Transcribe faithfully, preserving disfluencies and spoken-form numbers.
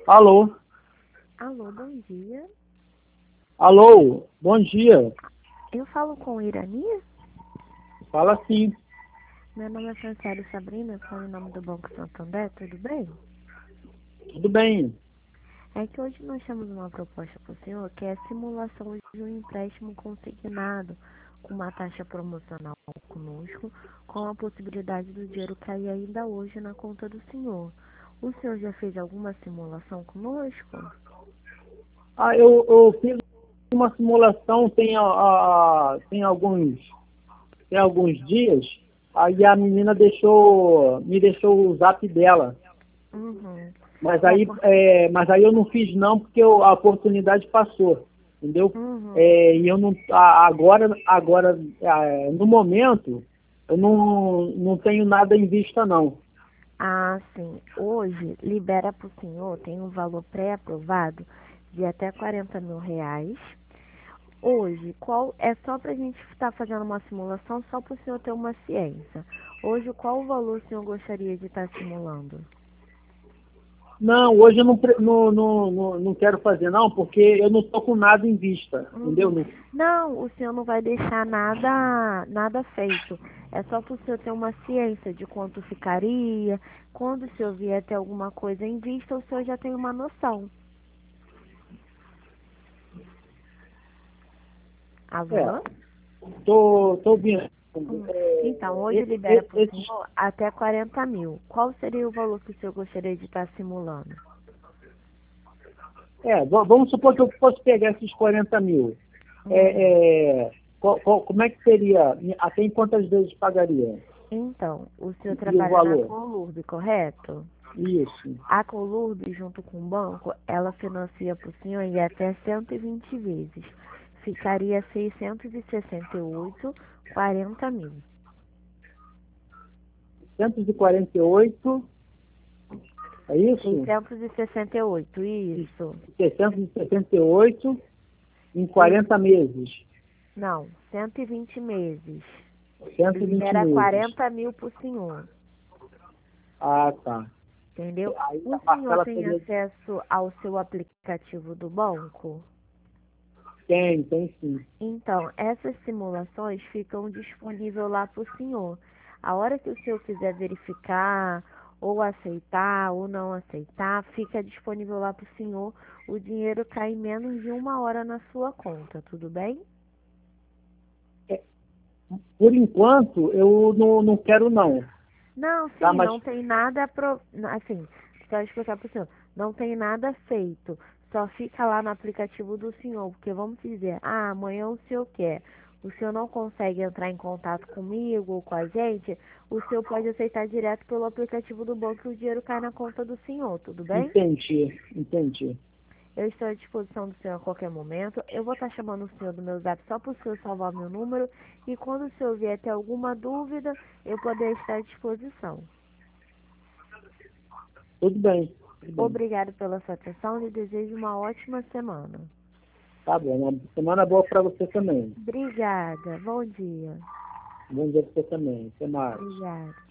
Alô? Alô, bom dia. Alô? Bom dia. Eu falo com Irani? Fala sim. Meu nome é Franciele Sabrina, eu falo em nome do Banco Santander, tudo bem? Tudo bem? É que hoje nós temos uma proposta para o senhor que é a simulação de um empréstimo consignado com uma taxa promocional conosco, com a possibilidade do dinheiro cair ainda hoje na conta do senhor. O senhor já fez alguma simulação conosco? Ah, eu, eu fiz uma simulação tem, a, a- tem, alguns, tem alguns dias, aí a menina deixou, me deixou o zap dela. Uhum. Mas É, aí, por... é, mas aí eu não fiz não, porque eu- a oportunidade passou, entendeu? Uhum. É, e eu não, a- agora, agora é, no momento, eu não, não tenho nada em vista não. Ah, sim. Hoje libera para o senhor, tem um valor pré-aprovado de até quarenta mil reais. Hoje, qual é só para a gente estar fazendo uma simulação, só para o senhor ter uma ciência. Hoje, qual o valor o senhor gostaria de estar simulando? Não, hoje eu não, pre- não, não, não, não quero fazer, não, porque eu não estou com nada em vista, entendeu? Uhum. Não- Não, o senhor não vai deixar nada, nada feito. É só para o senhor ter uma ciência de quanto ficaria. Quando o senhor vier ter alguma coisa em vista, o senhor já tem uma noção. É, Alô? tô, tô ouvindo. Hum. Então, É, hoje esse, libera esse, para o esses, senhor até quarenta mil. Qual seria o valor que o senhor gostaria de estar simulando? é, va- vamos supor que eu fosse pegar esses quarenta mil. Uhum. É, é, qual- qual- como é que seria? Até em quantas vezes pagaria? Então, o senhor E, e o trabalha na valor? Colurb, correto? Isso. A Colurb, junto com o banco, ela financia para o senhor em até cento e vinte vezes. Ficaria seiscentos e sessenta e oito, quarenta mil. cento e quarenta e oito, é isso? seiscentos e sessenta e oito, E isso. seiscentos e sessenta e oito em Isso. quarenta meses. Não, cento e vinte meses. cento e vinte Libera meses. quarenta mil para o senhor. Ah, tá. Entendeu? Aí O a senhor parcela tem seria. acesso ao seu aplicativo do banco? Tem, tem sim. Então, essas simulações ficam disponíveis lá para o senhor. A hora que o senhor quiser verificar, ou aceitar, ou não aceitar, fica disponível lá para o senhor. O dinheiro cai em menos de uma hora na sua conta, tudo bem? É, por enquanto, eu não, não quero não. Não, Tá, sim, mas não tem nada pro... assim, só explicar para o senhor, não tem nada feito, só fica lá no aplicativo do senhor, porque vamos dizer, ah, amanhã o senhor quer, o senhor não consegue entrar em contato comigo ou com a gente, o senhor pode aceitar direto pelo aplicativo do banco e o dinheiro cai na conta do senhor, tudo bem? entendi, entendi. Eu estou à disposição do senhor a qualquer momento. Eu vou estar chamando o senhor do meu zap só para o senhor salvar meu número. E quando o senhor vier ter alguma dúvida, eu poder estar à disposição. Tudo bem, tudo bem. Obrigado pela sua atenção e desejo uma ótima semana. Tá bom. Uma semana boa para você também. Obrigada. Bom dia. Bom dia para você também. Até mais. Obrigada.